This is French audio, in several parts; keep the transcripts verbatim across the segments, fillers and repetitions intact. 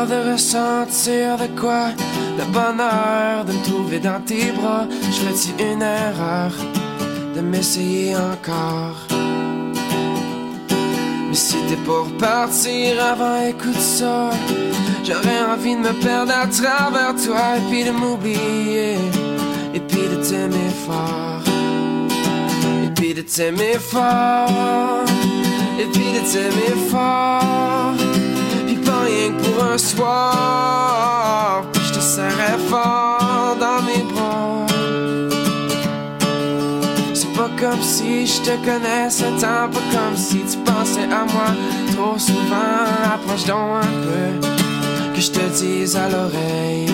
capable de ressentir de quoi? Le bonheur de me trouver dans tes bras. Je ferais-tu une erreur de m'essayer encore? Mais si t'es pour partir avant, écoute ça. J'aurais envie de me perdre à travers toi, et puis de m'oublier, et puis de t'aimer fort, et puis de t'aimer fort, et puis de t'aimer fort. Puis pas rien que pour un soir, puis je te serrais fort dans mes bras. C'est pas comme si je te connaissais tant, pas comme si tu pensais à moi trop souvent. Approche donc un peu, que je te dise à l'oreille.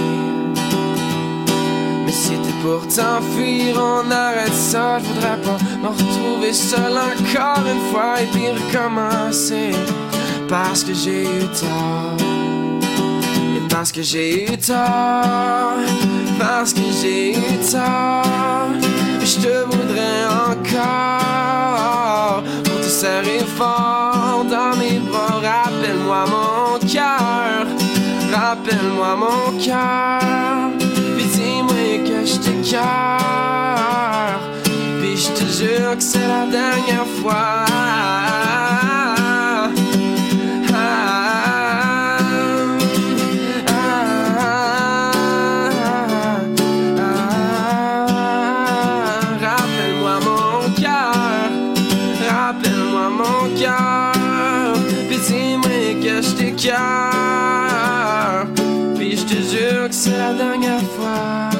Mais si t'es pour t'enfuir, on arrête ça. Je voudrais pas me retrouver seul encore une fois, et puis recommencer. Parce que j'ai eu tort, et parce que j'ai eu tort, parce que j'ai eu tort. Je te voudrais encore, pour te serrer fort dans mes bras. Rappelle-moi mon cœur, rappelle-moi mon cœur. Puis dis-moi que je t'écœure, puis je te jure que c'est la dernière fois. Rappelle-moi mon cœur, puis dis-moi que je t'écœure, puis je te jure que c'est la dernière fois.